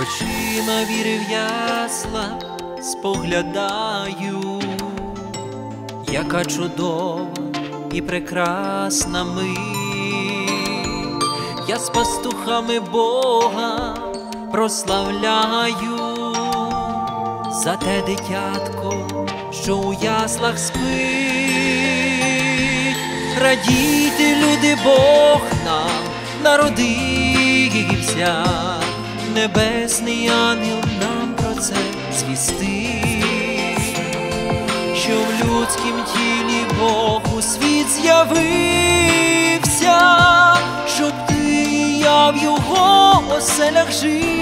Очима віри в ясла споглядаю, яка чудова і прекрасна мить. Я з пастухами Бога прославляю за те дитятко, що у яслах спить. Радійте, люди, Бог нам народився, небесний ангел нам про це звістив, що в людськім тілі Бог у світ з'явився, щоб ти і я в його оселях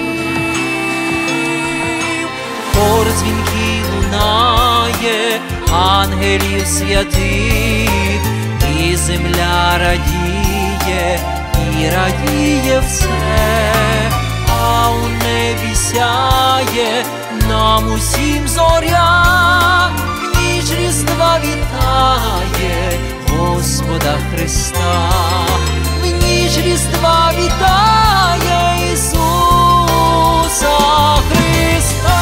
жив. Хор дзвінкий лунає, ангелів святих, і земля радіє, і радіє все, а у небі сяє нам усім зоря, в ніч Різдва вітає Господа Христа, в ніч Різдва вітає Ісуса Христа.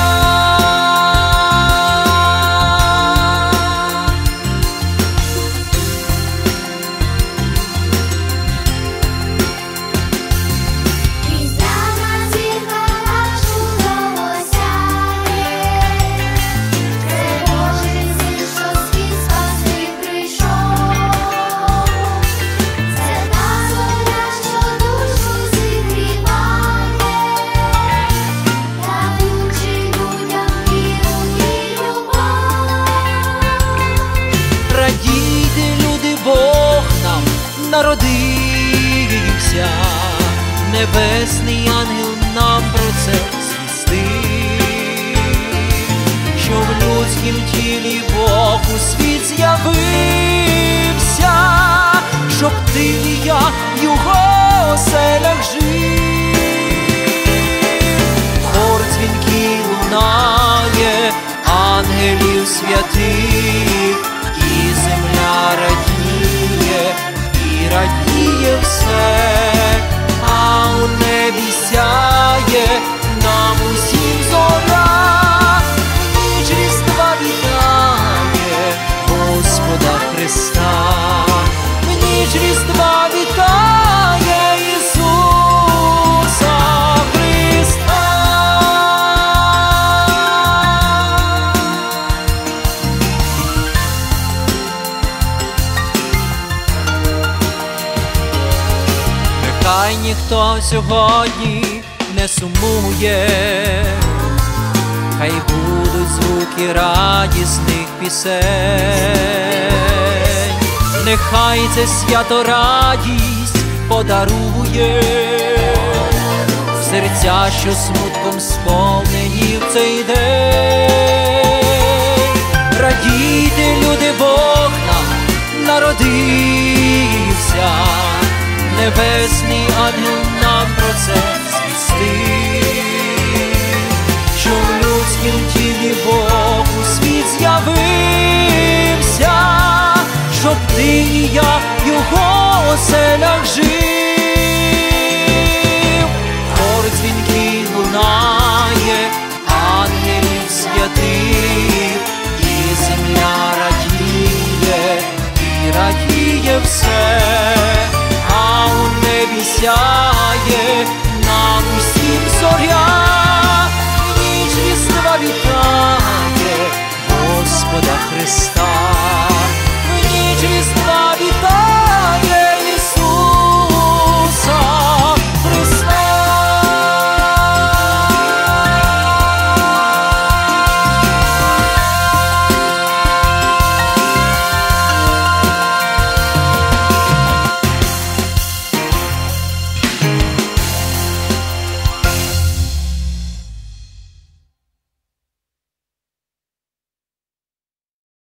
Народився, небесний ангел нам про це звістив, що в людськім тілі Бог у світ з'явився, щоб ти і я в його оселях жив. Хор дзвінкий лунає, ангелів святих, і земля радіє, радіє все, а у небі сяє нам усім зоря, в ніч Різдва вітає Господа Христа, в ніч Різдва вітає Ісуса Христа. Хай ніхто сьогодні не сумує, хай будуть звуки радісних пісень, нехай це свято радість подарує в серця, що смутком сповнені в цей день. Радійте, люди, Бог нам народився, небесний ангел нам про це звістив, що в людськім тілі Бог у світ з'явився, щоб ти і я в його оселях жив. Хор дзвінкий лунає, ангелів святих, і земля радіє, і радіє все, а у небі сяє нам усім зоря, в ніч Різдва вітає